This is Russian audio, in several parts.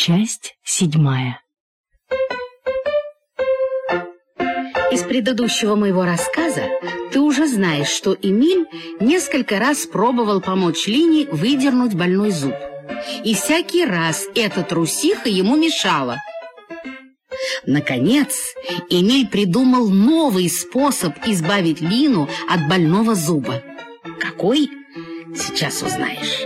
Часть 7. Из предыдущего моего рассказа ты уже знаешь, что Эмиль несколько раз пробовал помочь Лине выдернуть больной зуб. И всякий раз эта трусиха ему мешала. Наконец, Эмиль придумал новый способ избавить Лину от больного зуба. Какой? Сейчас узнаешь.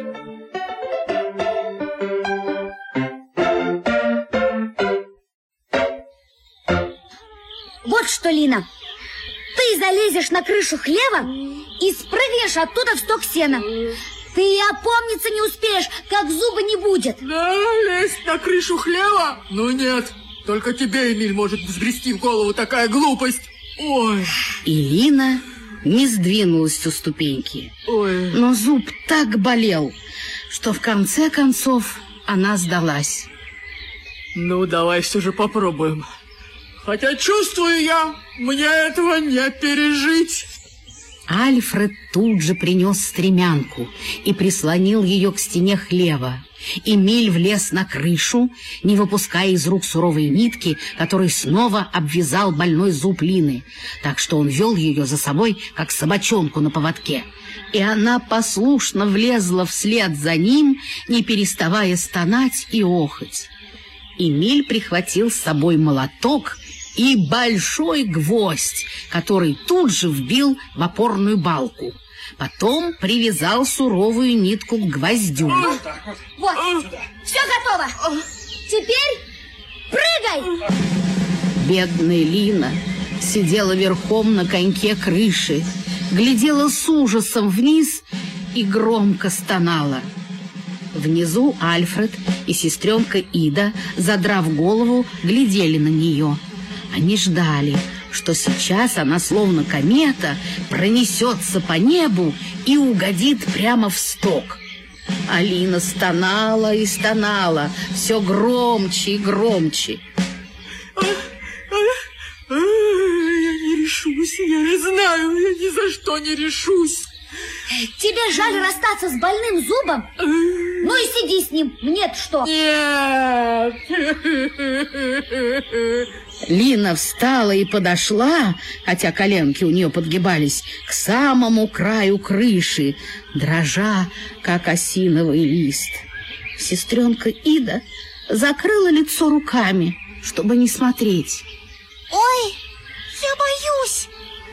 Вот что, Лина, ты залезешь на крышу хлева и спрыгнешь оттуда в сток сена. Ты и опомниться не успеешь, как зуба не будет. Да, лезть на крышу хлева? Ну нет, только тебе, Эмиль, может взбрести в голову такая глупость. Ой. И Лина не сдвинулась со ступеньки. Ой. Но зуб так болел, что в конце концов она сдалась. Ну, давай все же попробуем. Хотя чувствую я, мне этого не пережить. Альфред тут же принес стремянку и прислонил ее к стене хлева. Эмиль влез на крышу, не выпуская из рук суровые нитки, который снова обвязал больной зуб Лины, так что он вел ее за собой, как собачонку на поводке. И она послушно влезла вслед за ним, не переставая стонать и охать. Эмиль прихватил с собой молоток и большой гвоздь, который тут же вбил в опорную балку. Потом привязал суровую нитку к гвоздю. Вот, все готово. Теперь прыгай! Бедная Лина сидела верхом на коньке крыши, глядела с ужасом вниз и громко стонала. Внизу Альфред и сестренка Ида, задрав голову, глядели на нее. Они ждали, что сейчас она, словно комета, пронесется по небу и угодит прямо в сток. Алина стонала и стонала, все громче и громче. Я не решусь, я же знаю, я ни за что не решусь. Тебе жаль расстаться с больным зубом? Ну и сиди с ним, мне-то что? Нет. Лина встала и подошла, хотя коленки у нее подгибались, к самому краю крыши, дрожа, как осиновый лист. Сестренка Ида закрыла лицо руками, чтобы не смотреть. Ой, я боюсь.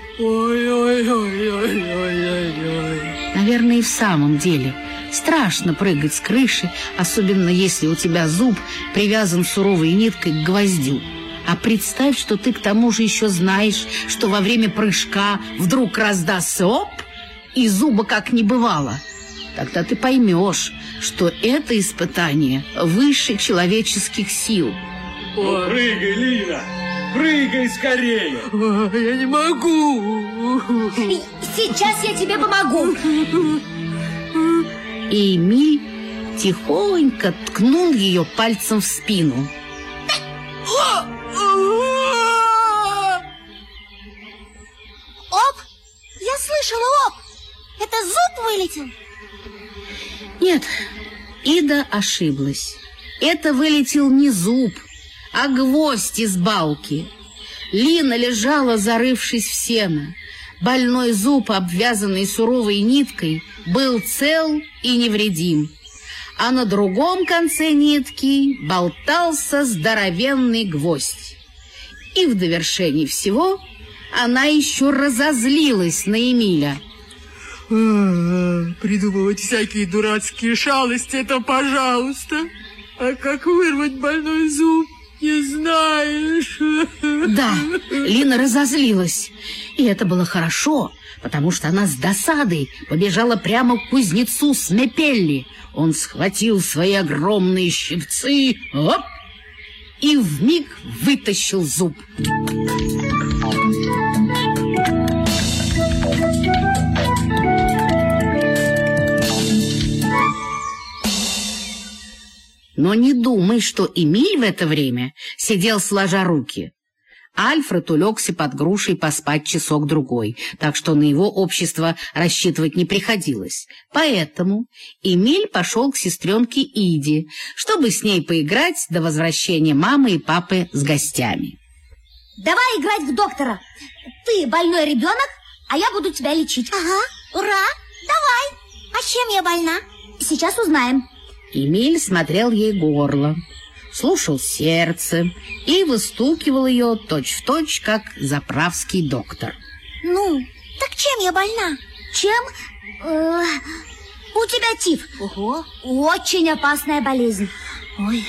Ой-ой-ой-ой-ой-ой. Наверное, и в самом деле страшно прыгать с крыши, особенно если у тебя зуб привязан суровой ниткой к гвоздю. А представь, что ты к тому же еще знаешь, что во время прыжка вдруг раздастся оп, и зуба как не бывало. Тогда ты поймешь, что это испытание выше человеческих сил. Ну, прыгай, Лина! Прыгай скорее! Ой, я не могу. Сейчас я тебе помогу. И Эмиль тихонько ткнул ее пальцем в спину. Оп! Я слышала оп! Это зуб вылетел? Нет, Ида ошиблась. Это вылетел не зуб, а гвоздь из балки. Лина лежала, зарывшись в сено. Больной зуб, обвязанный суровой ниткой, был цел и невредим. А на другом конце нитки болтался здоровенный гвоздь. И в довершении всего она еще разозлилась на Эмиля. Придумывать всякие дурацкие шалости, это пожалуйста. А как вырвать больной зуб, не знаешь. Да, Лина разозлилась. И это было хорошо, потому что она с досадой побежала прямо к кузнецу Смепелли. Он схватил свои огромные щипцы, оп, и вмиг вытащил зуб. Но не думай, что Эмиль в это время сидел сложа руки. Альфред улегся под грушей поспать часок-другой, так что на его общество рассчитывать не приходилось. Поэтому Эмиль пошел к сестренке Иде, чтобы с ней поиграть до возвращения мамы и папы с гостями. Давай играть в доктора. Ты больной ребенок, а я буду тебя лечить. Ага, ура, давай. А чем я больна? Сейчас узнаем. Эмиль смотрел ей горло, слушал сердце и выстукивал ее точь-в-точь, как заправский доктор. Ну, так чем я больна? Чем? У тебя тиф. Ого. Очень опасная болезнь. Ой.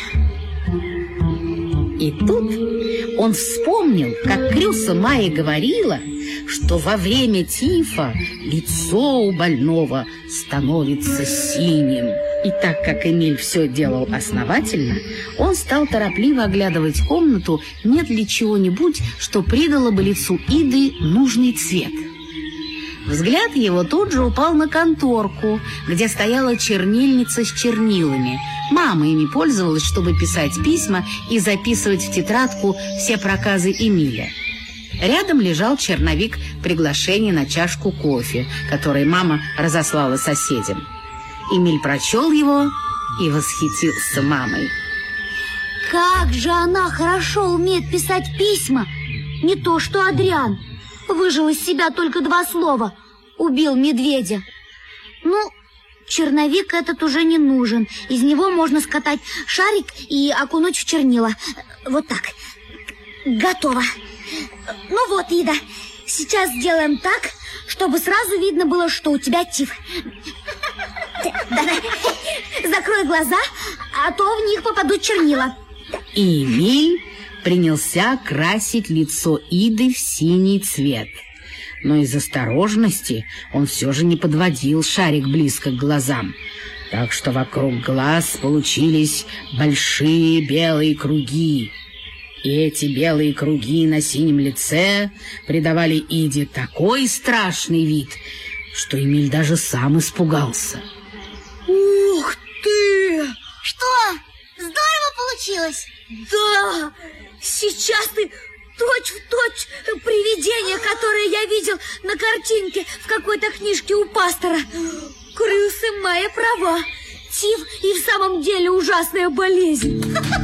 И тут он вспомнил, как Крюса Майя говорила, что во время тифа лицо у больного становится синим. И так как Эмиль все делал основательно, он стал торопливо оглядывать комнату, нет ли чего-нибудь, что придало бы лицу Иды нужный цвет. Взгляд его тут же упал на конторку, где стояла чернильница с чернилами. Мама ими пользовалась, чтобы писать письма и записывать в тетрадку все проказы Эмиля. Рядом лежал черновик приглашения на чашку кофе, который мама разослала соседям. Эмиль прочел его и восхитился мамой. Как же она хорошо умеет писать письма! Не то что Адриан. Выжил из себя только 2 слова. Убил медведя. Ну, черновик этот уже не нужен. Из него можно скатать шарик и окунуть в чернила. Вот так. Готово. Ну вот, Ида, сейчас сделаем так, чтобы сразу видно было, что у тебя тиф. Давай, закрой глаза, а то в них попадут чернила. И Эмиль принялся красить лицо Иды в синий цвет. Но из осторожности он все же не подводил шарик близко к глазам. Так что вокруг глаз получились большие белые круги. И эти белые круги на синем лице придавали Иде такой страшный вид, что Эмиль даже сам испугался. Ух ты! Что? Здорово получилось? Да! Сейчас ты точь-в-точь привидение, которое я видел на картинке в какой-то книжке у пастора. Крюса Майя права. Тиф и в самом деле ужасная болезнь.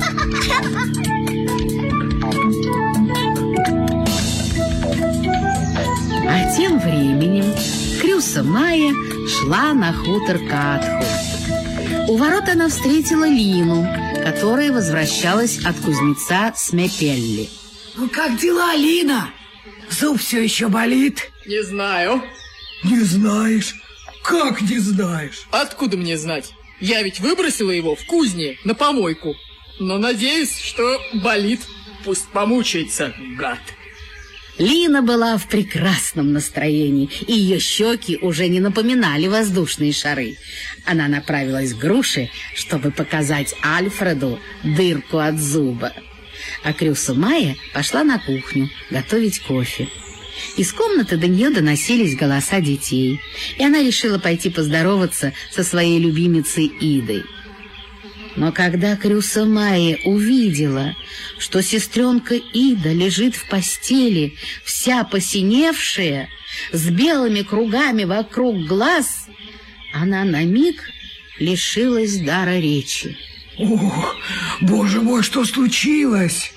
А тем временем Крюса Майя шла на хутор Катху. У ворот она встретила Лину, которая возвращалась от кузнеца Смепелли. Ну как дела, Лина? Зуб все еще болит? Не знаю. Не знаешь? Как не знаешь? Откуда мне знать? Я ведь выбросила его в кузне на помойку. Но надеюсь, что болит. Пусть помучается, гад. Лина была в прекрасном настроении, и ее щеки уже не напоминали воздушные шары. Она направилась к груше, чтобы показать Альфреду дырку от зуба. А Крюса Майя пошла на кухню готовить кофе. Из комнаты до нее доносились голоса детей, и она решила пойти поздороваться со своей любимицей Идой. Но когда Крюса Майя увидела, что сестренка Ида лежит в постели, вся посиневшая, с белыми кругами вокруг глаз, она на миг лишилась дара речи. Ох, боже мой, что случилось?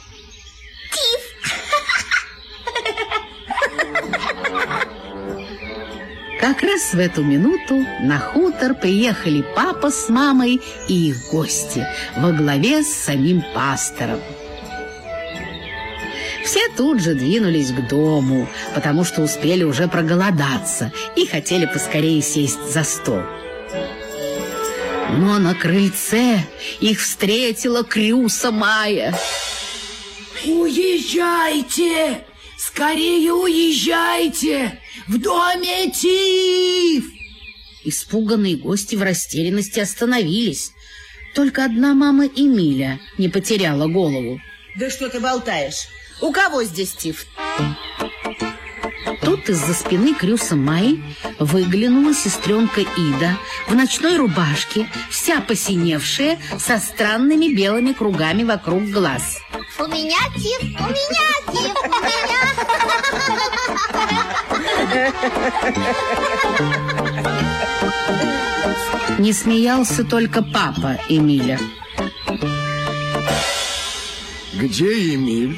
Как раз в эту минуту на хутор приехали папа с мамой и их гости во главе с самим пастором. Все тут же двинулись к дому, потому что успели уже проголодаться и хотели поскорее сесть за стол. Но на крыльце их встретила Крюса Майя. Уезжайте! Скорее уезжайте! В доме тиф! Испуганные гости в растерянности остановились. Только одна мама Эмиля не потеряла голову. Да что ты болтаешь? У кого здесь тиф? Тут из-за спины Крюса Майи выглянула сестренка Ида в ночной рубашке, вся посиневшая, со странными белыми кругами вокруг глаз. У меня тиф, у меня тиф, у меня. Не смеялся только папа Эмиля. Где Эмиль?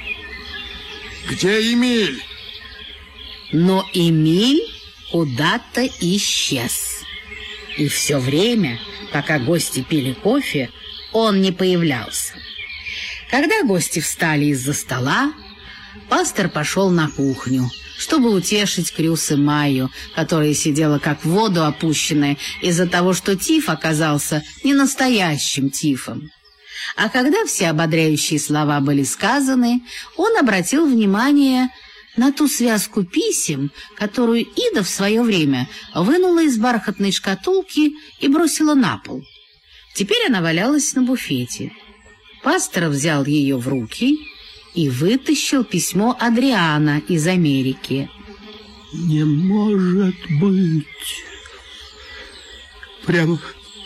Где Эмиль? Но Эмиль куда-то исчез. И все время, пока гости пили кофе, он не появлялся. Когда гости встали из-за стола, пастор пошел на кухню, чтобы утешить Крюс и Майю, которая сидела как в воду опущенная из-за того, что тиф оказался не настоящим тифом. А когда все ободряющие слова были сказаны, он обратил внимание на ту связку писем, которую Ида в свое время вынула из бархатной шкатулки и бросила на пол. Теперь она валялась на буфете. Пастор взял ее в руки и вытащил письмо Адриана из Америки. Не может быть. Прямо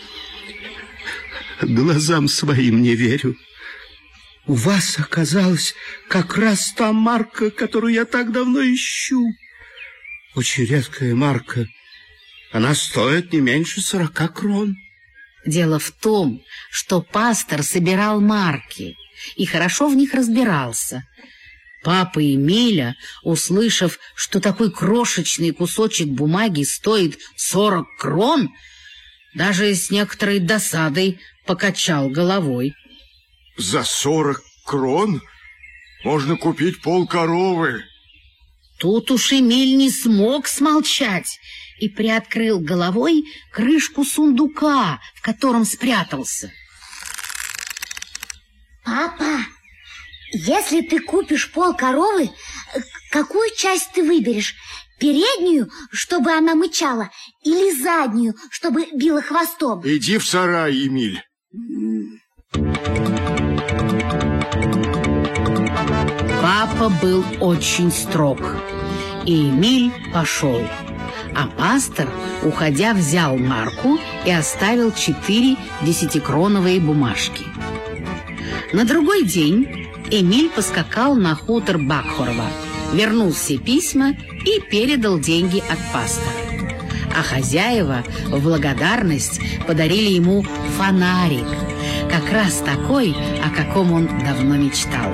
глазам своим не верю. У вас оказалась как раз та марка, которую я так давно ищу. Очень редкая марка. Она стоит не меньше 40 крон. Дело в том, что пастор собирал марки и хорошо в них разбирался. Папа Эмиля, услышав, что такой крошечный кусочек бумаги стоит 40 крон, даже с некоторой досадой покачал головой. За 40 крон можно купить полкоровы. Тут уж Эмиль не смог смолчать и приоткрыл головой крышку сундука, в котором спрятался. Папа, если ты купишь полкоровы, какую часть ты выберешь? Переднюю, чтобы она мычала, или заднюю, чтобы била хвостом? Иди в сарай, Эмиль. Папа был очень строг, и Эмиль пошел. А пастор, уходя, взял марку и оставил 4 10-кроновые бумажки. На другой день Эмиль поскакал на хутор Бакхорова, вернул все письма и передал деньги от пастора. А хозяева в благодарность подарили ему фонарик, как раз такой, о каком он давно мечтал.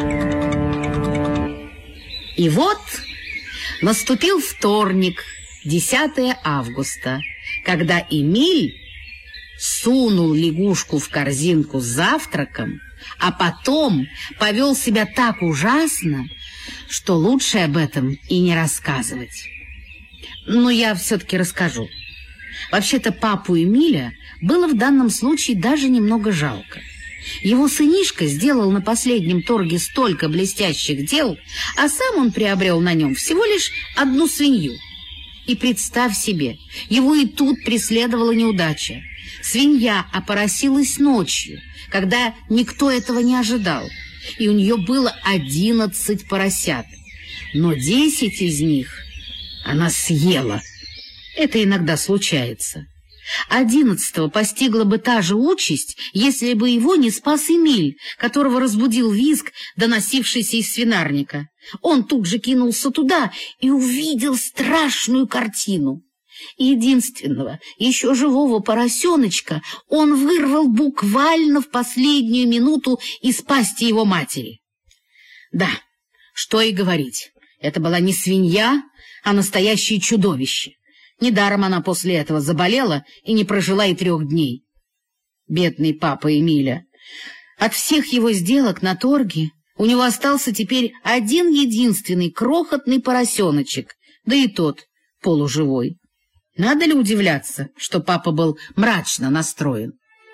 И вот наступил вторник, 10 августа, когда Эмиль сунул лягушку в корзинку с завтраком, а потом повел себя так ужасно, что лучше об этом и не рассказывать. Но я все-таки расскажу. Вообще-то папу Эмиля было в данном случае даже немного жалко. Его сынишка сделал на последнем торге столько блестящих дел, а сам он приобрел на нем всего лишь 1 свинью. И представь себе, его и тут преследовала неудача. Свинья опоросилась ночью, когда никто этого не ожидал, и у нее было 11 поросят, но 10 из них она съела. Это иногда случается. 11-го постигла бы та же участь, если бы его не спас Эмиль, которого разбудил визг, доносившийся из свинарника. Он тут же кинулся туда и увидел страшную картину. Единственного, еще живого поросеночка он вырвал буквально в последнюю минуту из пасти его матери. Да, что и говорить, это была не свинья, а настоящее чудовище. Недаром она после этого заболела и не прожила и 3 дней. Бедный папа Эмиля. От всех его сделок на торге у него остался теперь 1 единственный крохотный поросеночек, да и тот полуживой. Надо ли удивляться, что папа был мрачно настроен?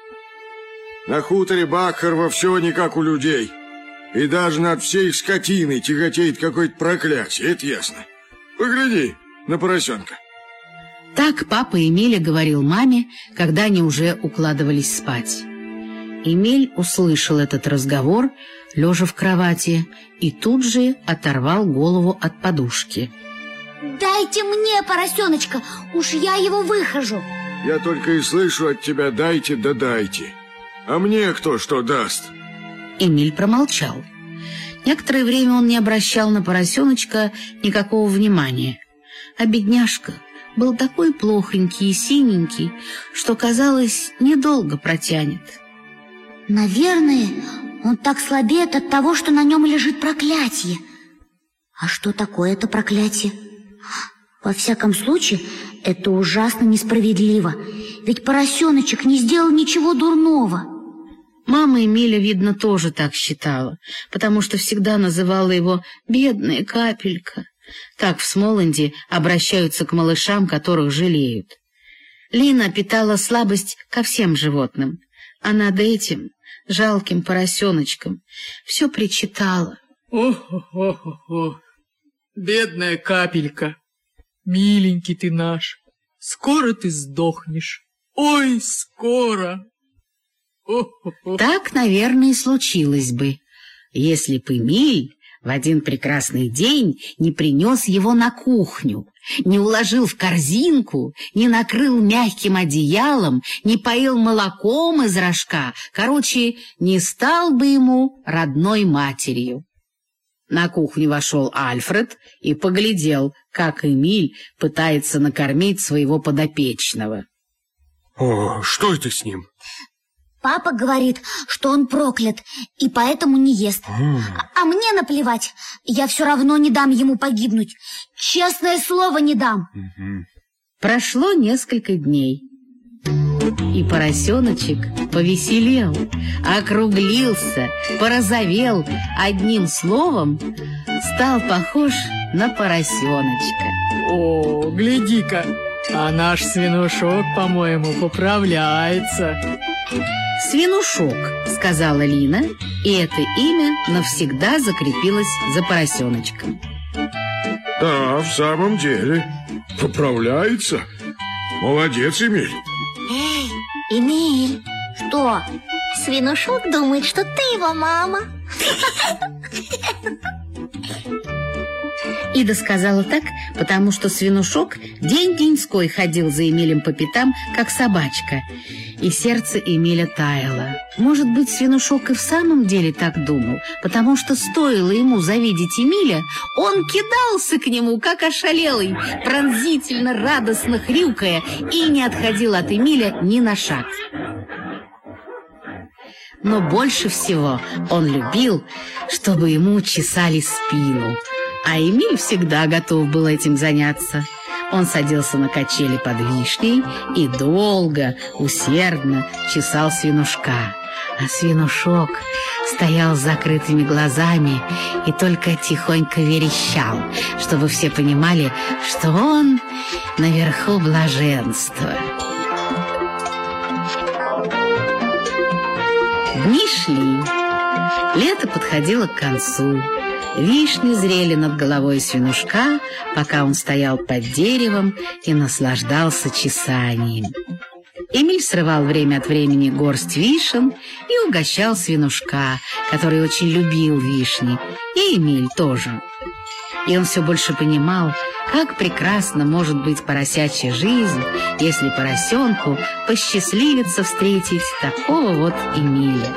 На хуторе Бакхорова все не как у людей. И даже над всей их скотиной тяготеет какое-то проклятие, это ясно. Погляди на поросенка. Так папа Эмиля говорил маме, когда они уже укладывались спать. Эмиль услышал этот разговор, лежа в кровати, и тут же оторвал голову от подушки. Дайте мне поросеночка, уж я его выхожу. Я только и слышу от тебя: дайте да дайте. А мне кто что даст? Эмиль промолчал. Некоторое время он не обращал на поросеночка никакого внимания, а бедняжка был такой плохонький и синенький, что, казалось, недолго протянет. Наверное, он так слабеет от того, что на нем лежит проклятие. А что такое это проклятие? Во всяком случае, это ужасно несправедливо, ведь поросеночек не сделал ничего дурного. Мама Эмиля, видно, тоже так считала, потому что всегда называла его «бедная капелька». Так в Смоланде обращаются к малышам, которых жалеют. Лина питала слабость ко всем животным, а над этим жалким поросеночком все причитала. О-хо-хо-хо-хо, бедная капелька, миленький ты наш, скоро ты сдохнешь, ой, скоро. О-хо-хо. Так, наверное, и случилось бы, если б Эмиль в один прекрасный день не принес его на кухню, не уложил в корзинку, не накрыл мягким одеялом, не поил молоком из рожка, короче, не стал бы ему родной матерью. На кухню вошел Альфред и поглядел, как Эмиль пытается накормить своего подопечного. О, что это с ним? Папа говорит, что он проклят и поэтому не ест. А мне наплевать, я все равно не дам ему погибнуть. Честное слово, не дам. Прошло несколько дней, и поросеночек повеселел, округлился, порозовел, одним словом, стал похож на поросеночка. О, гляди-ка, а наш свинушок, по-моему, поправляется. «Свинушок», — сказала Лина, и это имя навсегда закрепилось за поросеночком. Да, в самом деле, поправляется. Молодец, Эмиль. Эй, Эмиль, Что? свинушок думает, что ты его мама. Ида сказала так, потому что свинушок день-деньской ходил за Эмилем по пятам, как собачка, и сердце Эмиля таяло. Может быть, свинушок и в самом деле так думал, потому что стоило ему завидеть Эмиля, он кидался к нему, как ошалелый, пронзительно, радостно хрюкая, и не отходил от Эмиля ни на шаг. Но больше всего он любил, чтобы ему чесали спину, а Эмиль всегда готов был этим заняться. Он садился на качели под вишней и долго, усердно чесал свинушка. А свинушок стоял с закрытыми глазами и только тихонько верещал, чтобы все понимали, что он наверху блаженства. Дни шли. Лето подходило к концу. Вишни зрели над головой свинушка, пока он стоял под деревом и наслаждался чесанием. Эмиль срывал время от времени горсть вишен и угощал свинушка, который очень любил вишни, и Эмиль тоже. И он все больше понимал, как прекрасна может быть поросячья жизнь, если поросенку посчастливится встретить такого вот Эмиля.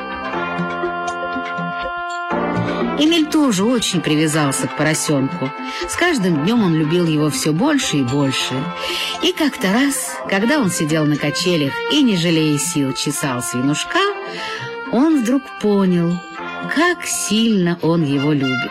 Эмиль тоже очень привязался к поросенку. С каждым днем он любил его все больше и больше. И как-то раз, когда он сидел на качелях и, не жалея сил, чесал свинушка, он вдруг понял, как сильно он его любит.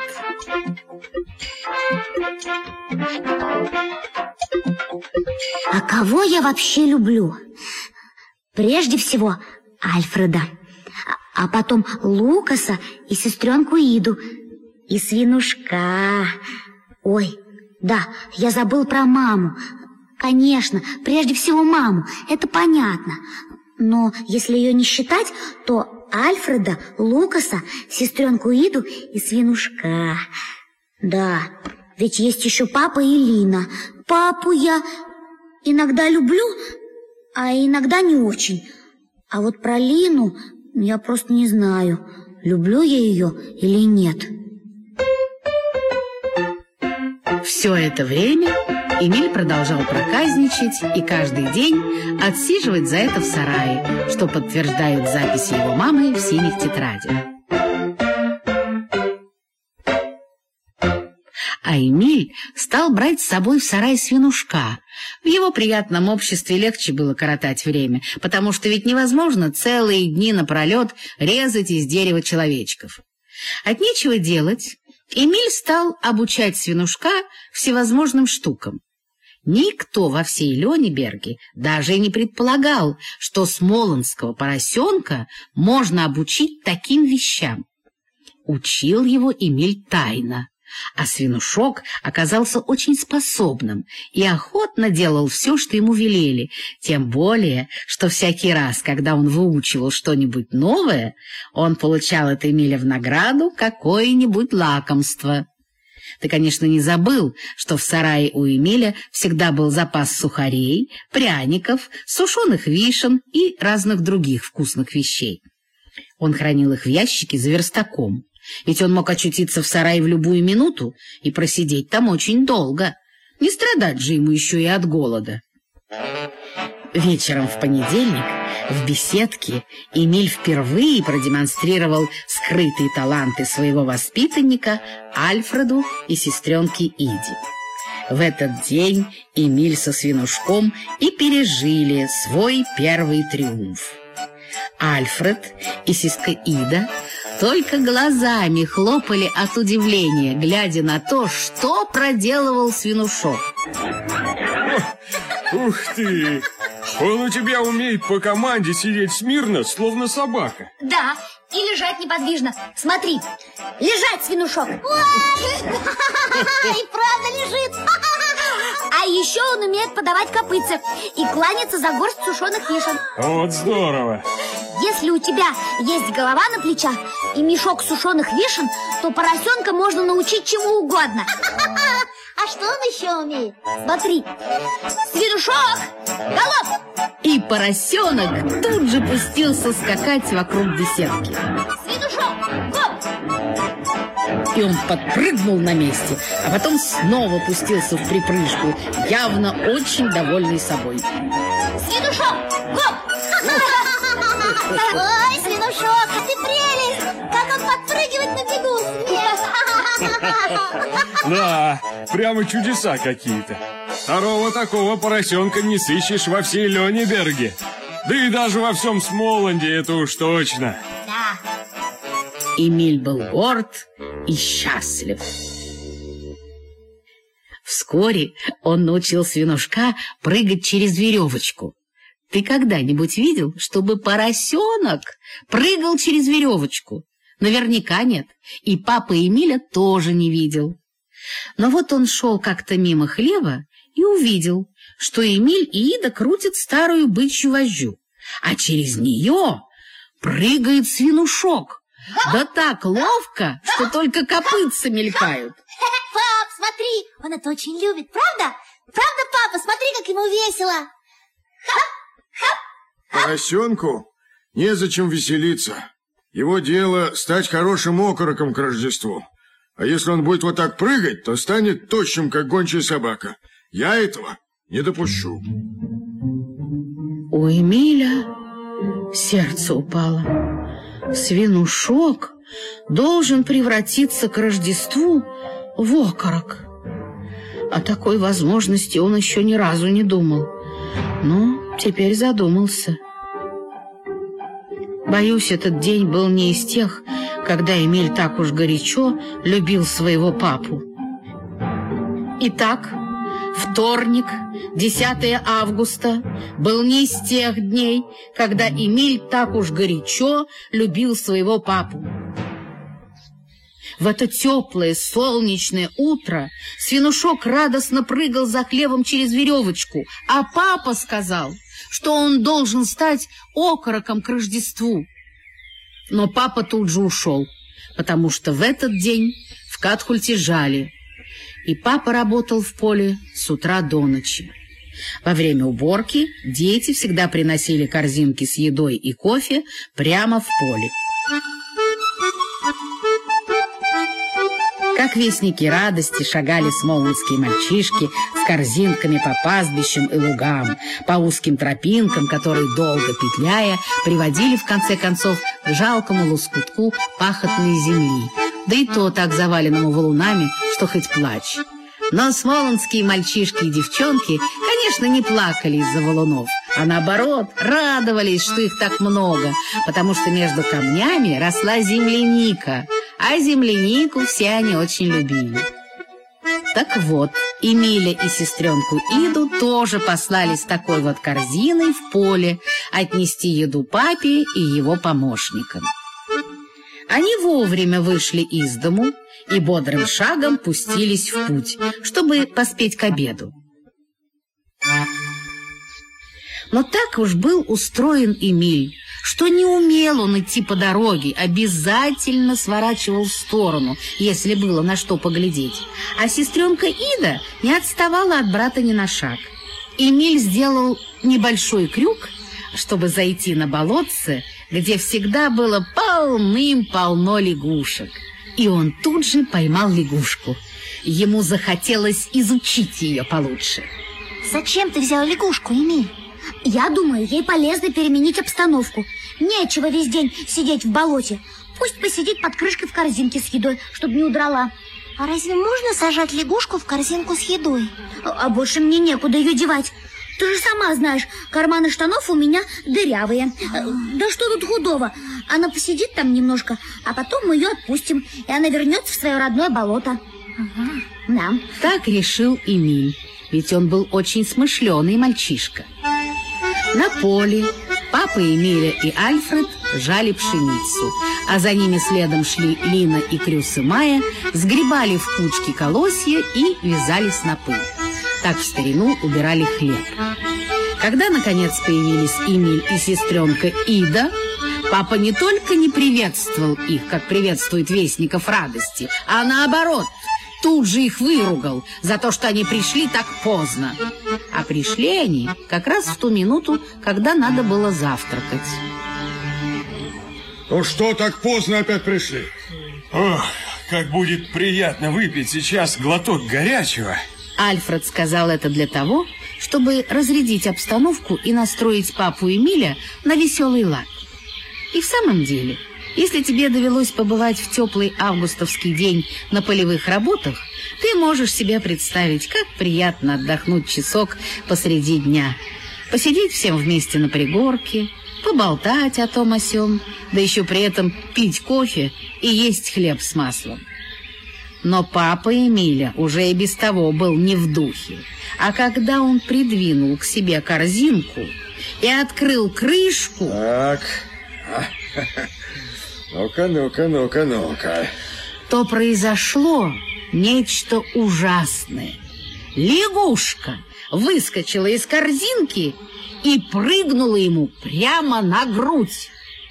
А кого я вообще люблю? Прежде всего Альфреда, а потом Лукаса и сестренку Иду, и свинушка. Ой, да, я забыл про маму. Конечно, прежде всего маму, это понятно. Но если ее не считать, то Альфреда, Лукаса, сестренку Иду и свинушка. Да, ведь есть еще папа и Лина. Папу я иногда люблю, а иногда не очень. А вот про Лину я просто не знаю, люблю я ее или нет. Все это время Эмиль продолжал проказничать и каждый день отсиживать за это в сарае, что подтверждают записи его мамы в синих тетрадях. А Эмиль стал брать с собой в сарай свинушка. В его приятном обществе легче было коротать время, потому что ведь невозможно целые дни напролет резать из дерева человечков. От нечего делать, Эмиль стал обучать свинушка всевозможным штукам. Никто во всей Лёнеберге даже и не предполагал, что смолонского поросенка можно обучить таким вещам. Учил его Эмиль тайно, а свинушок оказался очень способным и охотно делал все, что ему велели, тем более, что всякий раз, когда он выучивал что-нибудь новое, он получал от Эмиля в награду какое-нибудь лакомство. Ты, конечно, не забыл, что в сарае у Эмиля всегда был запас сухарей, пряников, сушеных вишен и разных других вкусных вещей. Он хранил их в ящике за верстаком, ведь он мог очутиться в сарае в любую минуту и просидеть там очень долго. Не страдать же ему еще и от голода. Вечером в понедельник в беседке Эмиль впервые продемонстрировал скрытые таланты своего воспитанника Альфреду и сестренке Иде. В этот день Эмиль со свинушком и пережили свой первый триумф. Альфред и сестра Ида только глазами хлопали от удивления, глядя на то, что проделывал свинушок. Ух ты! Он у тебя умеет по команде сидеть смирно, словно собака. Да, и лежать неподвижно. Смотри, лежать, свинушок. И правда лежит. А еще он умеет подавать копытца и кланяться за горсть сушеных вишен. Вот здорово. Если у тебя есть голова на плечах и мешок сушеных вишен, то поросенка можно научить чему угодно. А что он еще умеет? Смотри, свинушок, галоп! И поросенок тут же пустился скакать вокруг беседки. Свинушок, гоп! И он подпрыгнул на месте, а потом снова пустился в припрыжку, явно очень довольный собой. Свинушок, гоп! Ой, свинушок, ты прелесть! Как он подпрыгивает на бегу! Да, прямо чудеса какие-то. Второго такого поросенка не сыщешь во всей Лёнеберге. Да и даже во всем Смоланде, это уж точно. Да. Эмиль был горд и счастлив. Вскоре он научил свинушка прыгать через веревочку. Ты когда-нибудь видел, чтобы поросенок прыгал через веревочку? Наверняка нет, и папа Эмиля тоже не видел. Но вот он шел как-то мимо хлева и увидел, что Эмиль и Ида крутят старую бычью вожжу, а через нее прыгает свинушок. Да так ловко, что только копытца мелькают. Пап, смотри, он это очень любит, правда? Правда, папа, смотри, как ему весело. Поросенку незачем веселиться. Его дело стать хорошим окороком к Рождеству. А если он будет вот так прыгать, то станет тощим, как гончая собака. Я этого не допущу. У Эмиля сердце упало. Свинушок должен превратиться к Рождеству в окорок. О такой возможности он еще ни разу не думал. Но теперь задумался. Боюсь, этот день был не из тех, когда Эмиль так уж горячо любил своего папу. Итак, вторник, 10 августа, был не из тех дней, когда Эмиль так уж горячо любил своего папу. В это теплое солнечное утро свинушок радостно прыгал за хлебом через веревочку, а папа сказал, что он должен стать окороком к Рождеству. Но папа тут же ушел, потому что в этот день в Катхульте жали, и папа работал в поле с утра до ночи. Во время уборки дети всегда приносили корзинки с едой и кофе прямо в поле. Как вестники радости шагали смолонские мальчишки с корзинками по пастбищам и лугам, по узким тропинкам, которые, долго петляя, приводили в конце концов к жалкому лоскутку пахотной земли, да и то так заваленному валунами, что хоть плачь. Но смолонские мальчишки и девчонки, конечно, не плакали из-за валунов, а наоборот, радовались, что их так много, потому что между камнями росла земляника, а землянику все они очень любили. Так вот, Эмиля и сестренку Иду тоже послали с такой вот корзиной в поле отнести еду папе и его помощникам. Они вовремя вышли из дому и бодрым шагом пустились в путь, чтобы поспеть к обеду. Но так уж был устроен Эмиль, что не умел он идти по дороге, обязательно сворачивал в сторону, если было на что поглядеть. А сестренка Ида не отставала от брата ни на шаг. Эмиль сделал небольшой крюк, чтобы зайти на болотце, где всегда было полным-полно лягушек. И он тут же поймал лягушку. Ему захотелось изучить ее получше. Зачем ты взял лягушку, Эмиль? Я думаю, ей полезно переменить обстановку. Нечего весь день сидеть в болоте. Пусть посидит под крышкой в корзинке с едой, чтобы не удрала. А разве можно сажать лягушку в корзинку с едой? А больше мне некуда ее девать. Ты же сама знаешь, карманы штанов у меня дырявые. Да что тут худого? Она посидит там немножко, а потом мы ее отпустим, и она вернется в свое родное болото. Да. Так решил Эмиль, ведь он был очень смышленый мальчишка. На поле папа Эмиля и Альфред жали пшеницу, а за ними следом шли Лина и Крюс и Майя, сгребали в кучки колосья и вязали снопы. Так в старину убирали хлеб. Когда, наконец, появились Эмиль и сестренка Ида, папа не только не приветствовал их, как приветствует вестников радости, а наоборот, тут же их выругал за то, что они пришли так поздно. А пришли они как раз в ту минуту, когда надо было завтракать. Ну что, так поздно опять пришли? Ох, как будет приятно выпить сейчас глоток горячего. Альфред сказал это для того, чтобы разрядить обстановку и настроить папу Эмиля на веселый лад. И в самом деле, если тебе довелось побывать в теплый августовский день на полевых работах, ты можешь себе представить, как приятно отдохнуть часок посреди дня, посидеть всем вместе на пригорке, поболтать о том о сём, да еще при этом пить кофе и есть хлеб с маслом. Но папа Эмиля уже и без того был не в духе. А когда он придвинул к себе корзинку и открыл крышку... Так, ну-ка. То произошло нечто ужасное. Лягушка выскочила из корзинки и прыгнула ему прямо на грудь.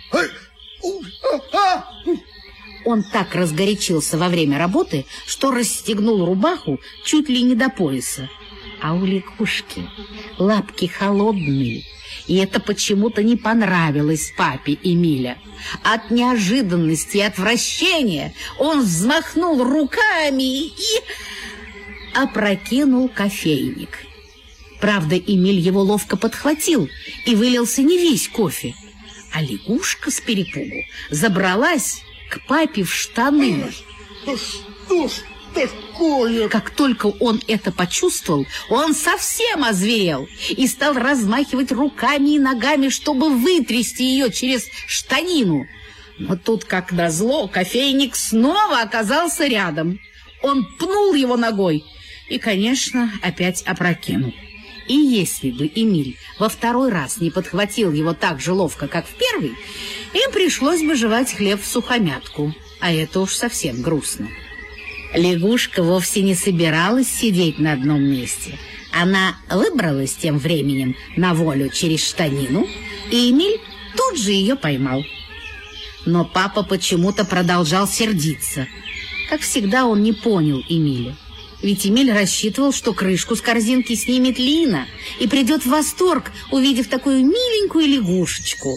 Он так разгорячился во время работы, что расстегнул рубаху чуть ли не до пояса. А у лягушки лапки холодные, и это почему-то не понравилось папе Эмиля. От неожиданности и отвращения он взмахнул руками и опрокинул кофейник. Правда, Эмиль его ловко подхватил, и вылился не весь кофе, а лягушка с перепугу забралась к папе в штаны. Да что ж такое? Как только он это почувствовал, он совсем озверел и стал размахивать руками и ногами, чтобы вытрясти ее через штанину. Но тут, как назло, кофейник снова оказался рядом. Он пнул его ногой и, конечно, опять опрокинул. И если бы Эмиль во второй раз не подхватил его так же ловко, как в первый, им пришлось бы жевать хлеб всухомятку, а это уж совсем грустно. Лягушка вовсе не собиралась сидеть на одном месте. Она выбралась тем временем на волю через штанину, и Эмиль тут же ее поймал. Но папа почему-то продолжал сердиться. Как всегда, он не понял Эмиля. Ведь Эмиль рассчитывал, что крышку с корзинки снимет Лина и придет в восторг, увидев такую миленькую лягушечку.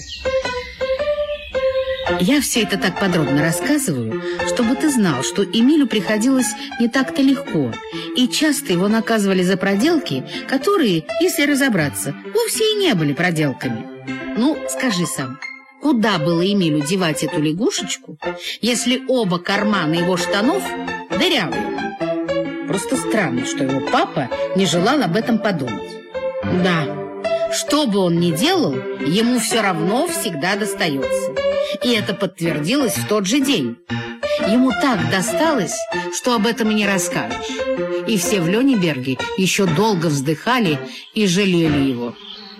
Я все это так подробно рассказываю, чтобы ты знал, что Эмилю приходилось не так-то легко, и часто его наказывали за проделки, которые, если разобраться, вовсе и не были проделками. Ну, скажи сам, куда было Эмилю девать эту лягушечку, если оба кармана его штанов дырявые? Просто странно, что его папа не желал об этом подумать. Да, что бы он ни делал, ему все равно всегда достается. И это подтвердилось в тот же день. Ему так досталось, что об этом и не расскажешь. И все в Лёнеберге еще долго вздыхали и жалели его.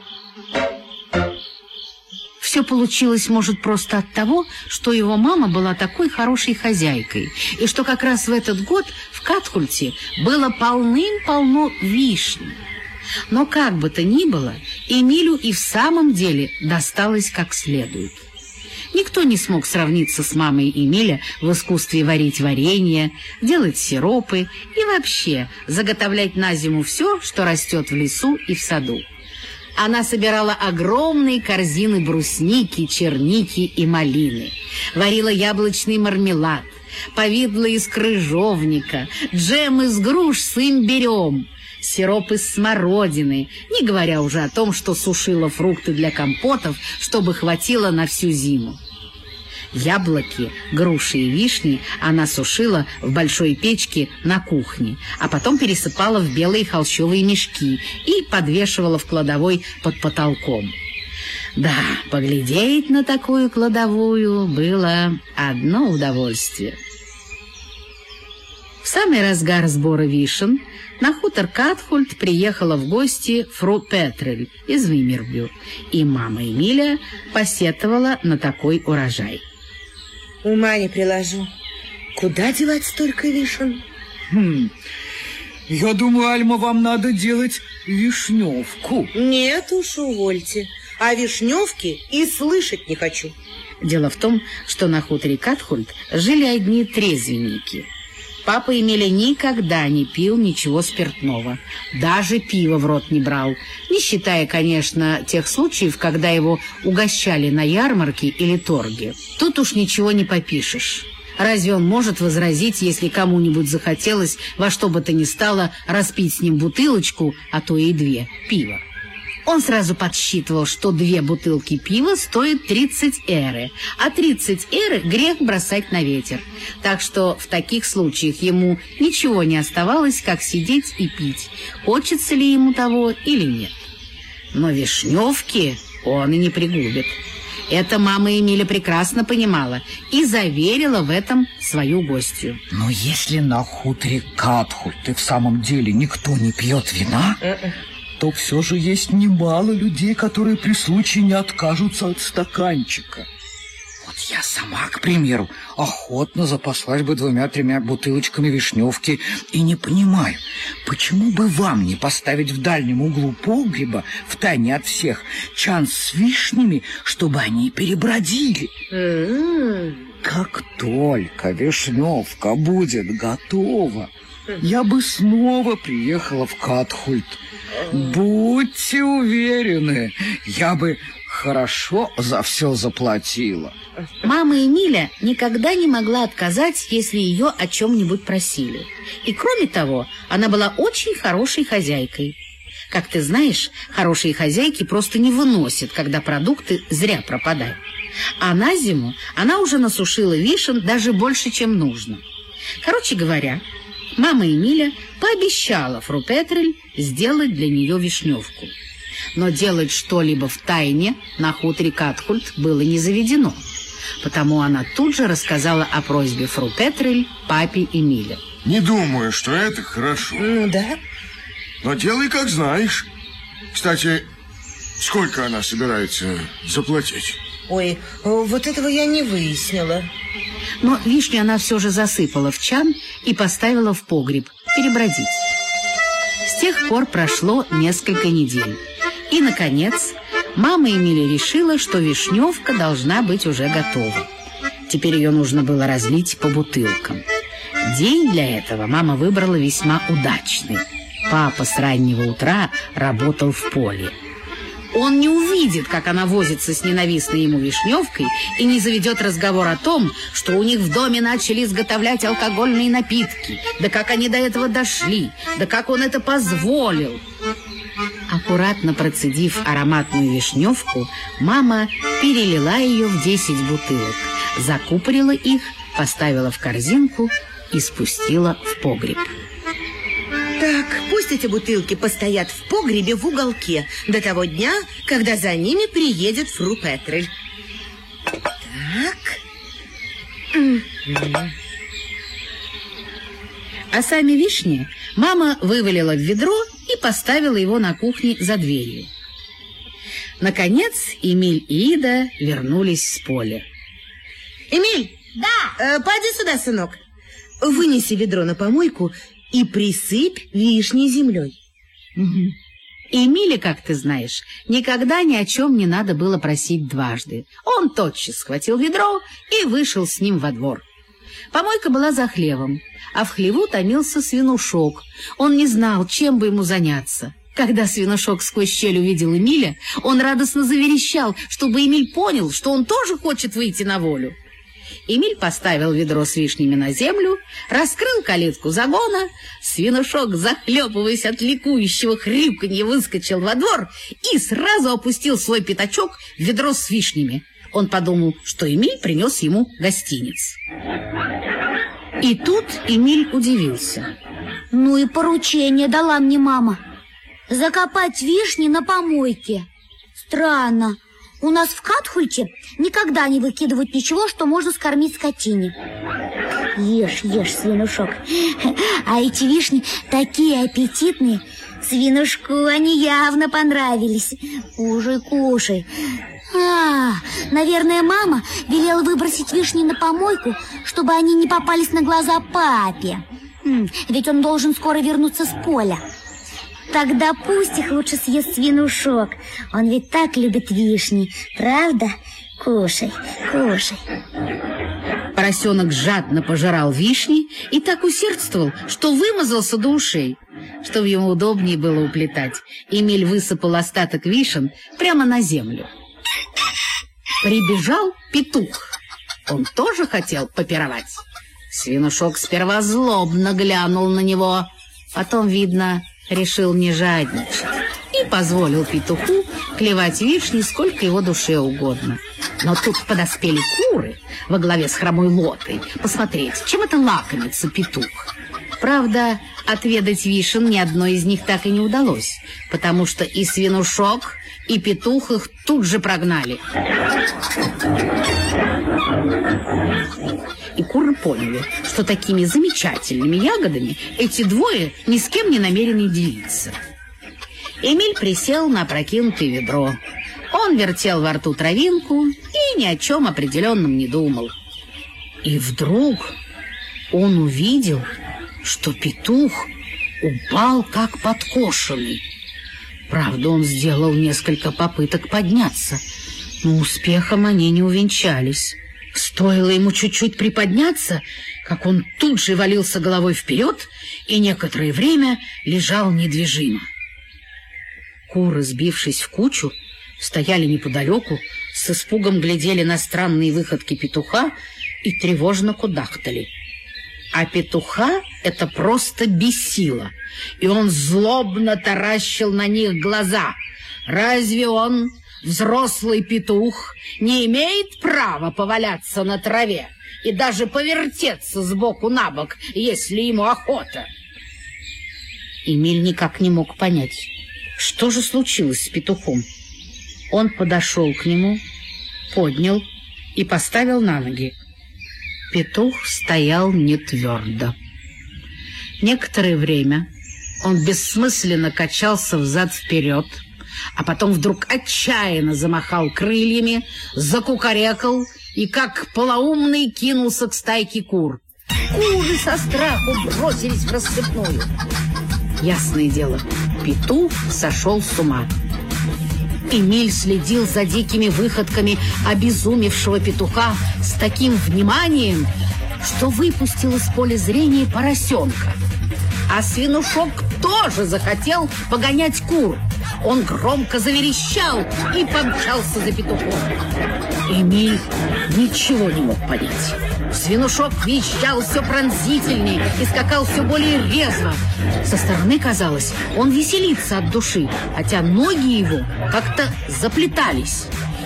Все получилось, может, просто от того, что его мама была такой хорошей хозяйкой, и что как раз в этот год в Катхульте было полным-полно вишни. Но как бы то ни было, Эмилю и в самом деле досталось как следует. Никто не смог сравниться с мамой Эмиля в искусстве варить варенье, делать сиропы и вообще заготовлять на зиму все, что растет в лесу и в саду. Она собирала огромные корзины брусники, черники и малины, варила яблочный мармелад, повидло из крыжовника, джем из груш с имбирем, сироп из смородины, не говоря уже о том, что сушила фрукты для компотов, чтобы хватило на всю зиму. Яблоки, груши и вишни она сушила в большой печке на кухне, а потом пересыпала в белые холщовые мешки и подвешивала в кладовой под потолком. Да, поглядеть на такую кладовую было одно удовольствие. В самый разгар сбора вишен на хутор Катхульт приехала в гости фру Петрель из Вимербю, и мама Эмиля посетовала на такой урожай. Ума не приложу. Куда девать столько вишен? Я думаю, Альма, вам надо делать вишневку. Нет уж, увольте. А вишневки и слышать не хочу. Дело в том, что на хуторе Катхульт жили одни трезвенники. Папа Эмиля никогда не пил ничего спиртного, даже пиво в рот не брал, не считая, конечно, тех случаев, когда его угощали на ярмарке или торге. Тут уж ничего не попишешь. Разве он может возразить, если кому-нибудь захотелось во что бы то ни стало распить с ним бутылочку, а то и 2 пива? Он сразу подсчитывал, что 2 бутылки пива стоят 30 эры, а 30 эры грех бросать на ветер. Так что в таких случаях ему ничего не оставалось, как сидеть и пить, хочется ли ему того или нет. Но вишневки он и не пригубит. Это мама Эмиля прекрасно понимала и заверила в этом свою гостью. Но если на хуторе Катхульт и в самом деле никто не пьет вина, то все же есть немало людей, которые при случае не откажутся от стаканчика. Вот я сама, к примеру, охотно запаслась бы 2-3 бутылочками вишневки и не понимаю, почему бы вам не поставить в дальнем углу погреба, втайне от всех, чан с вишнями, чтобы они перебродили. Как только вишневка будет готова, я бы снова приехала в Катхульт. Будьте уверены, я бы хорошо за все заплатила. Мама Эмиля никогда не могла отказать, если ее о чем-нибудь просили. И кроме того, она была очень хорошей хозяйкой. Как ты знаешь, хорошие хозяйки просто не выносят, когда продукты зря пропадают. А на зиму она уже насушила вишен даже больше, чем нужно. Короче говоря, мама Эмиля пообещала фру Петрель сделать для нее вишневку. Но делать что-либо втайне на хуторе Катхульт было не заведено. Потому она тут же рассказала о просьбе фру Петрель папе Эмиля. Не думаю, что это хорошо. Ну да. Но делай, как знаешь. Кстати, сколько она собирается заплатить? Ой, вот этого я не выяснила. Но вишню она все же засыпала в чан и поставила в погреб перебродить. С тех пор прошло несколько недель. И, наконец, мама Эмиля решила, что вишневка должна быть уже готова. Теперь ее нужно было разлить по бутылкам. День для этого мама выбрала весьма удачный. Папа с раннего утра работал в поле. Он не увидит, как она возится с ненавистной ему вишневкой, и не заведет разговор о том, что у них в доме начали изготовлять алкогольные напитки, да как они до этого дошли, да как он это позволил. Аккуратно процедив ароматную вишневку, мама перелила ее в 10 бутылок, закупорила их, поставила в корзинку и спустила в погреб. Так, пусть эти бутылки постоят в погребе в уголке до того дня, когда за ними приедет фру Петрель. Так. А сами вишни мама вывалила в ведро и поставила его на кухне за дверью. Наконец Эмиль и Ида вернулись с поля. Эмиль! Да! Поди сюда, сынок. Вынеси ведро на помойку и присыпь вишни землей. Угу. Эмиле, как ты знаешь, никогда ни о чем не надо было просить дважды. Он тотчас схватил ведро и вышел с ним во двор. Помойка была за хлевом, а в хлеву томился свинушок. Он не знал, чем бы ему заняться. Когда свинушок сквозь щель увидел Эмиля, он радостно заверещал, чтобы Эмиль понял, что он тоже хочет выйти на волю. Эмиль поставил ведро с вишнями на землю, раскрыл калитку загона, свинушок, захлебываясь от ликующего хрюканья, выскочил во двор и сразу опустил свой пятачок в ведро с вишнями. Он подумал, что Эмиль принес ему гостинец. И тут Эмиль удивился. Ну и поручение дала мне мама. Закопать вишни на помойке. Странно. У нас в Катхульте никогда не выкидывают ничего, что можно скормить скотине. Ешь, ешь, свинушок. А эти вишни такие аппетитные. Свинушку они явно понравились. Кушай, кушай. Наверное, мама велела выбросить вишни на помойку, чтобы они не попались на глаза папе. Ведь он должен скоро вернуться с поля. Тогда пусть их лучше съест свинушок. Он ведь так любит вишни, правда? Кушай, кушай. Поросенок жадно пожирал вишни и так усердствовал, что вымазался до ушей. Чтобы ему удобнее было уплетать, Эмиль высыпал остаток вишен прямо на землю. Прибежал петух. Он тоже хотел попировать. Свинушок сперва злобно глянул на него, потом, видно, решил не жадничать и позволил петуху клевать вишни сколько его душе угодно. Но тут подоспели куры во главе с хромой лотой посмотреть, чем это лакомится петух. Правда, отведать вишен ни одной из них так и не удалось, потому что и свинушок, и петух их тут же прогнали. И куры поняли, что такими замечательными ягодами эти двое ни с кем не намерены делиться. Эмиль присел на опрокинутое ведро. Он вертел во рту травинку и ни о чем определенном не думал. И вдруг он увидел, что петух упал как подкошенный. Правда, он сделал несколько попыток подняться, но успехом они не увенчались. Стоило ему чуть-чуть приподняться, как он тут же валился головой вперед и некоторое время лежал недвижимо. Куры, сбившись в кучу, стояли неподалеку, с испугом глядели на странные выходки петуха и тревожно кудахтали. А петуха это просто бесило, и он злобно таращил на них глаза. Разве он, взрослый петух, не имеет права поваляться на траве и даже повертеться сбоку на бок, если ему охота? Эмиль никак не мог понять, что же случилось с петухом. Он подошел к нему, поднял и поставил на ноги. Петух стоял не твердо. Некоторое время он бессмысленно качался взад-вперед, а потом вдруг отчаянно замахал крыльями, закукарекал и, как полоумный, кинулся к стайке кур. Куры со страху бросились в рассыпную. Ясное дело, петух сошел с ума. Эмиль следил за дикими выходками обезумевшего петуха с таким вниманием, что выпустил из поля зрения поросенка. А свинушок тоже захотел погонять кур. Он громко заверещал и помчался за петухом. Эмиль ничего не мог понять. Свинушок визжал все пронзительнее и скакал все более резво. Со стороны казалось, он веселится от души, хотя ноги его как-то заплетались.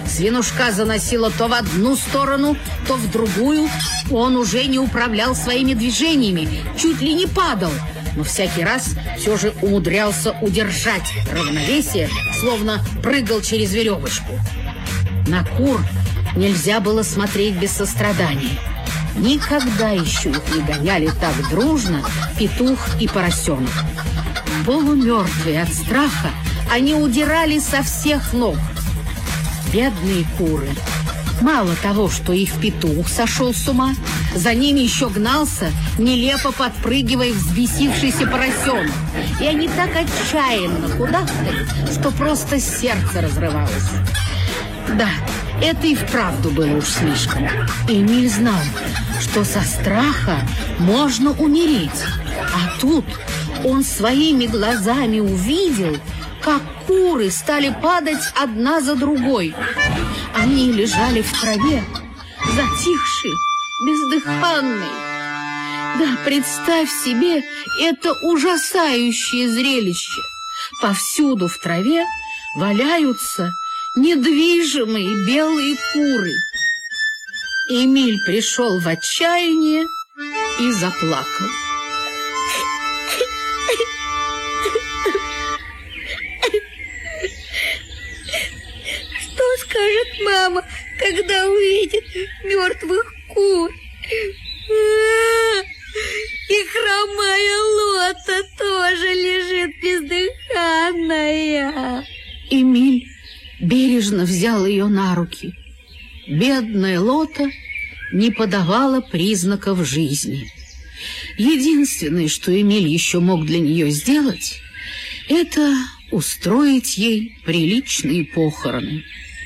Свинушка заносила то в одну сторону, то в другую. Он уже не управлял своими движениями, чуть ли не падал, но всякий раз все же умудрялся удержать равновесие, словно прыгал через веревочку. На кур нельзя было смотреть без сострадания. Никогда еще их не гоняли так дружно петух и поросенок. Полумертвые от страха, они удирали со всех ног. Бедные куры. Мало того, что их петух сошел с ума, за ними еще гнался, нелепо подпрыгивая взбесившийся поросенок. И они так отчаянно кудахтали, что просто сердце разрывалось. Да, это и вправду было уж слишком. Эмиль знал, что со страха можно умереть. А тут он своими глазами увидел, как куры стали падать одна за другой. Они лежали в траве, затихшие, бездыханные. Да, представь себе это ужасающее зрелище. Повсюду в траве валяются недвижимые белые куры. Эмиль пришел в отчаяние и заплакал. Что скажет мама, когда увидит мертвых кур? И хромая Лота тоже лежит бездыханная. Эмиль бережно взял ее на руки. Бедная Лота не подавала признаков жизни. Единственное, что Эмиль еще мог для нее сделать, это устроить ей приличные похороны.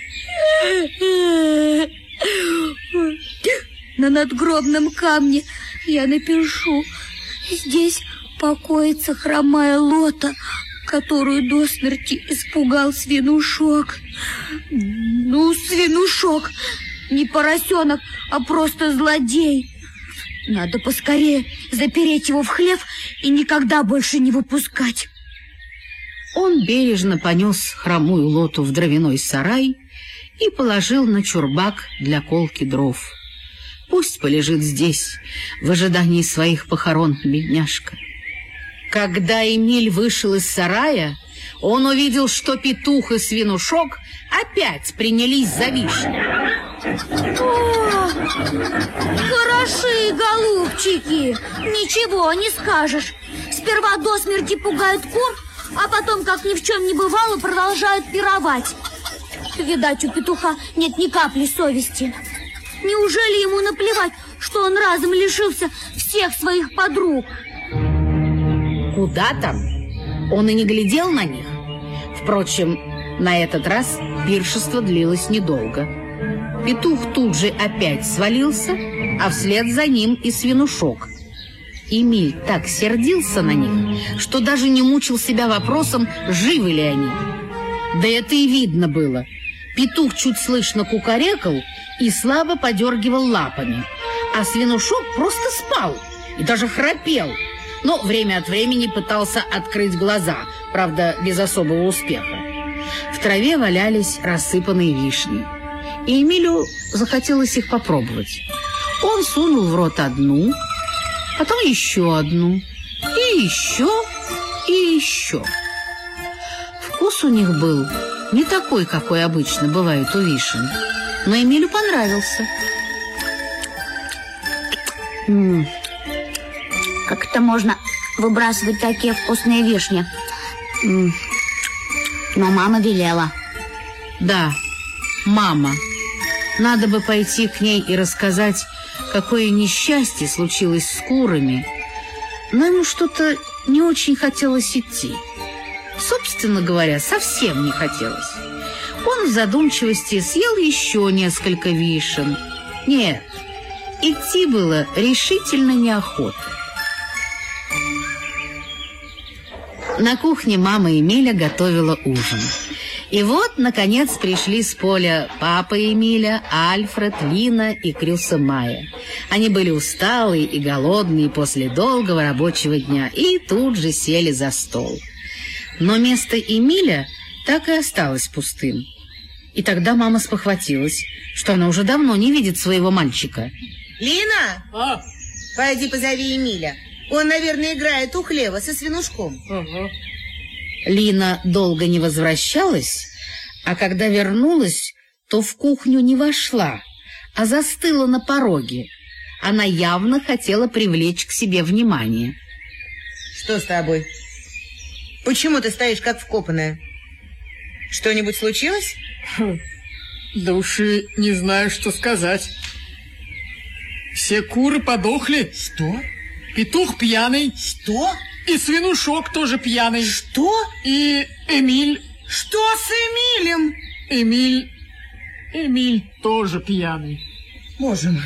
На надгробном камне я напишу: здесь покоится хромая Лота, которую до смерти испугал свинушок. Ну, свинушок, не поросенок, а просто злодей. Надо поскорее запереть его в хлев и никогда больше не выпускать. Он бережно понес хромую Лоту в дровяной сарай и положил на чурбак для колки дров. Пусть полежит здесь, в ожидании своих похорон, бедняжка. Когда Эмиль вышел из сарая, он увидел, что петух и свинушок опять принялись за вишни. О, хороши, голубчики, ничего не скажешь. Сперва до смерти пугают кур, а потом, как ни в чем не бывало, продолжают пировать. Видать, у петуха нет ни капли совести. Неужели ему наплевать, что он разом лишился всех своих подруг? Куда там? Он и не глядел на них. Впрочем, на этот раз пиршество длилось недолго. Петух тут же опять свалился, а вслед за ним и свинушок. Эмиль так сердился на них, что даже не мучил себя вопросом, живы ли они. Да это и видно было. Петух чуть слышно кукарекал и слабо подергивал лапами, а свинушок просто спал и даже храпел, но время от времени пытался открыть глаза, правда, без особого успеха. В траве валялись рассыпанные вишни, и Эмилю захотелось их попробовать. Он сунул в рот одну, потом еще одну, и еще, и еще. Вкус у них был не такой, какой обычно бывает у вишен, но Эмилю понравился. Как это можно выбрасывать такие вкусные вишни? Но мама велела. Да, мама. Надо бы пойти к ней и рассказать, какое несчастье случилось с курами. Но ему что-то не очень хотелось идти. Собственно говоря, совсем не хотелось. Он в задумчивости съел еще несколько вишен. Нет, идти было решительно неохота. На кухне мама Эмиля готовила ужин. И вот, наконец, пришли с поля папа Эмиля, Альфред, Лина и Крюса Майя. Они были усталые и голодные после долгого рабочего дня и тут же сели за стол. Но место Эмиля так и осталось пустым. И тогда мама спохватилась, что она уже давно не видит своего мальчика. Лина, пойди позови Эмиля. Он, наверное, играет у хлева со свинушком. Лина долго не возвращалась, а когда вернулась, то в кухню не вошла, а застыла на пороге. Она явно хотела привлечь к себе внимание. Что с тобой? Почему ты стоишь как вкопанная? Что-нибудь случилось? Да уж и не знаю, что сказать. Все куры подохли. Что? Петух пьяный. Что? И свинушок тоже пьяный. Что? И Эмиль. Что с Эмилем? Эмиль тоже пьяный. Боже мой.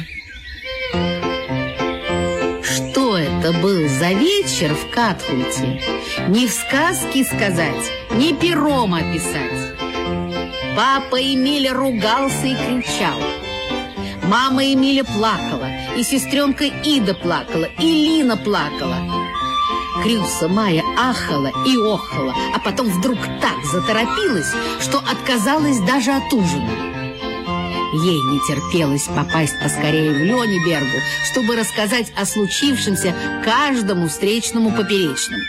Что это был за вечер в Катхульте? Ни в сказке сказать, ни пером описать. Папа Эмиля ругался и кричал. Мама Эмиля плакала, и сестренка Ида плакала, и Лина плакала. Крюса Майя ахала и охала, а потом вдруг так заторопилась, что отказалась даже от ужина. Ей не терпелось попасть поскорее в Лёнебергу, чтобы рассказать о случившемся каждому встречному поперечному.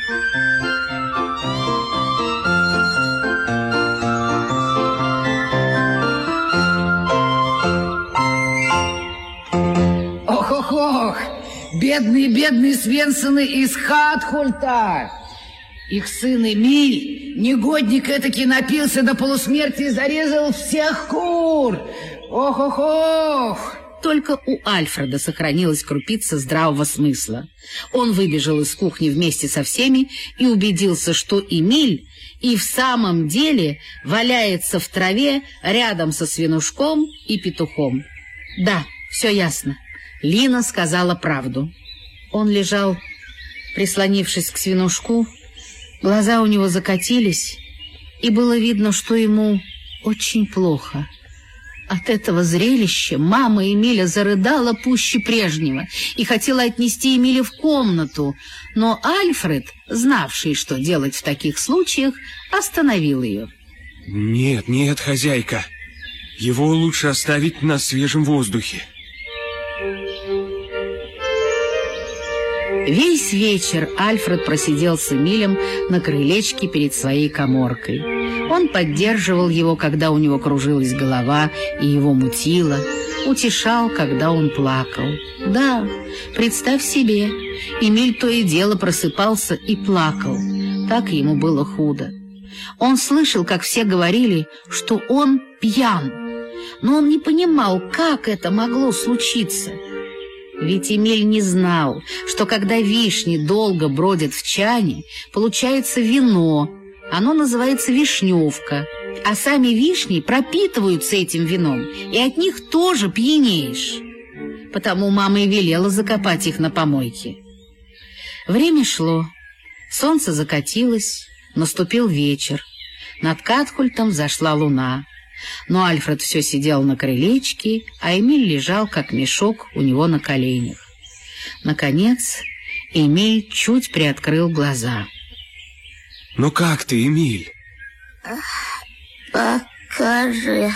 Ох-ох-ох! Бедные Свенсоны из Катхульта! Их сын Эмиль, негодник этакий, напился до полусмерти и зарезал всех кур! Ох-ох-ох! Только у Альфреда сохранилась крупица здравого смысла. Он выбежал из кухни вместе со всеми и убедился, что Эмиль и в самом деле валяется в траве рядом со свинушком и петухом. Да, все ясно. Лина сказала правду. Он лежал, прислонившись к свинушку, глаза у него закатились, и было видно, что ему очень плохо. От этого зрелища мама Эмиля зарыдала пуще прежнего и хотела отнести Эмиля в комнату, но Альфред, знавший, что делать в таких случаях, остановил ее. Нет, хозяйка, его лучше оставить на свежем воздухе. Весь вечер Альфред просидел с Эмилем на крылечке перед своей каморкой. Он поддерживал его, когда у него кружилась голова и его мутило, утешал, когда он плакал. Да, представь себе, Эмиль то и дело просыпался и плакал. Так ему было худо. Он слышал, как все говорили, что он пьян, но он не понимал, как это могло случиться. Ведь Эмиль не знал, что когда вишни долго бродят в чане, получается вино. Оно называется вишневка, а сами вишни пропитываются этим вином, и от них тоже пьянеешь. Потому мама и велела закопать их на помойке. Время шло, солнце закатилось, наступил вечер. Над Катхультом взошла луна. Но Альфред все сидел на крылечке, а Эмиль лежал, как мешок, у него на коленях. Наконец, Эмиль чуть приоткрыл глаза. Ну как ты, Эмиль? Покажи.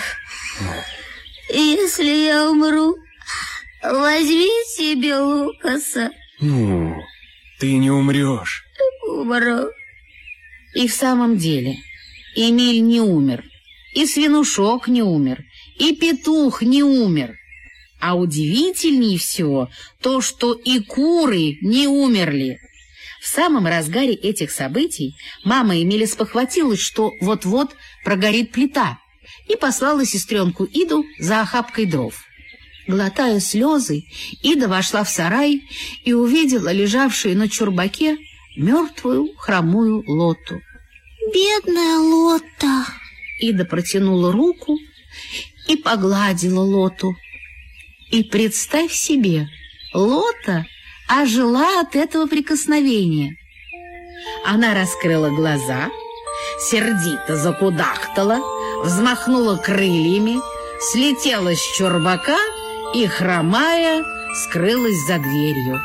Если я умру, возьми себе Лукаса. Ну, ты не умрешь. Умру. И в самом деле, Эмиль не умер. И свинушок не умер, и петух не умер. А удивительнее всего то, что и куры не умерли. В самом разгаре этих событий мама Эмиля спохватилась, что вот-вот прогорит плита, и послала сестренку Иду за охапкой дров. Глотая слезы, Ида вошла в сарай и увидела лежавшую на чурбаке мертвую хромую Лоту. Бедная Лота. Ида протянула руку и погладила Лоту. И представь себе, Лота ожила от этого прикосновения. Она раскрыла глаза, сердито закудахтала, взмахнула крыльями, слетела с чурбака и, хромая, скрылась за дверью.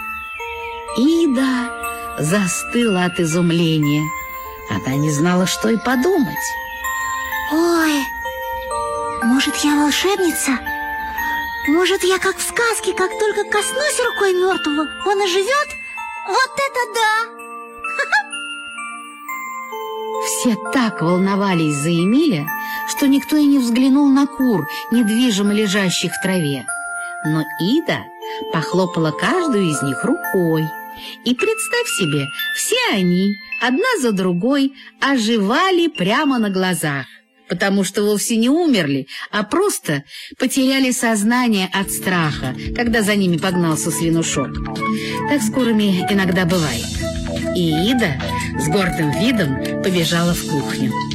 Ида застыла от изумления. Она не знала, что и подумать. Ой, Может, я волшебница? Может, я как в сказке, как только коснусь рукой мертвого, он оживет? Вот это да! Все так волновались за Эмиля, что никто и не взглянул на кур, недвижимо лежащих в траве. Но Ида похлопала каждую из них рукой. И представь себе, все они, одна за другой, оживали прямо на глазах, потому что вовсе не умерли, а просто потеряли сознание от страха, когда за ними погнался свинушок. Так с курами иногда бывает. И Ида с гордым видом побежала в кухню.